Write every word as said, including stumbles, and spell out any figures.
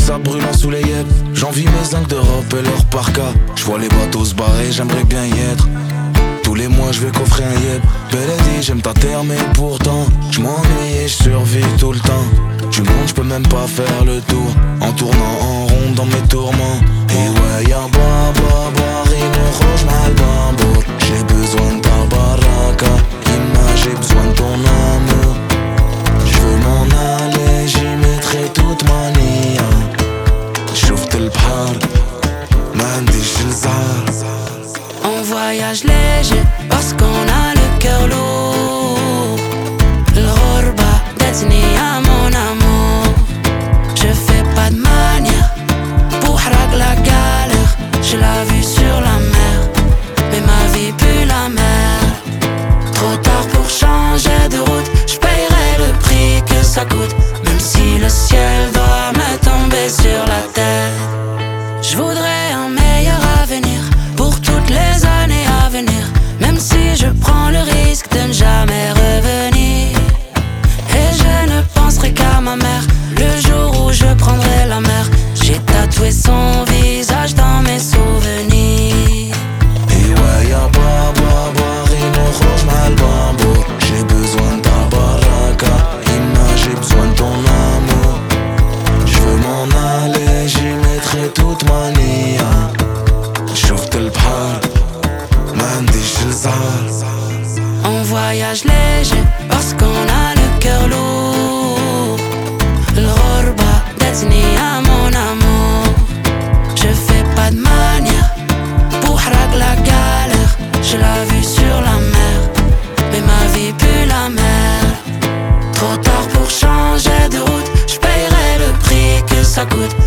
ça brûlant sous les yeux. J'envie mes zincs d'Europe et leur parka. J'vois les bateaux se barrer, j'aimerais bien y être. Tous les mois je vais coffrer un yep. Beledi, j'aime ta terre mais pourtant j'm'ennuie et j'survis tout le temps. Du monde j'peux même pas faire le tour en tournant en rond dans mes tourments. Et ouais y'a bois, bois, bois, rime rouge mal bambour. J'ai besoin de ta baraka, Imma j'ai besoin de ton amour. J'veux m'en aller, j'y mettrai toute ma nia. J'ouvre le bhar, m'andish l'zar. On voyage léger parce qu'on a le cœur lourd. L'ghorba d'etni à mon amour. Je fais pas de manière pour harak la galère. Je l'ai vue sur la mer, mais ma vie pue la mer. Trop tard pour changer de route, j'payerai le prix que ça coûte. Même si le ciel doit me tomber sur la tête. J'voudrais un meilleur avenir pour toutes les années à venir. Même si je prends le risque de ne jamais revenir. Et je ne penserai qu'à ma mère le jour où je prendrai la mer. J'ai tatoué son visage dans mes souvenirs. Et ouais y'a bois, bois, bois, rime rouge mal bambour. J'ai besoin de ta baraka, Imma j'ai besoin de ton amour. J'veux m'en aller, j'y mettrai toute ma nia. J'ouvre le bhar, m'andish l'zar. On voyage léger parce qu'on a le cœur lourd. L'ghorba d'etni à mon amour. Je fais pas de manière pour harak la galère. Je l'ai vue sur la mer, mais ma vie pue la mer. Trop tard pour changer de route, j'payerai le prix que ça coûte.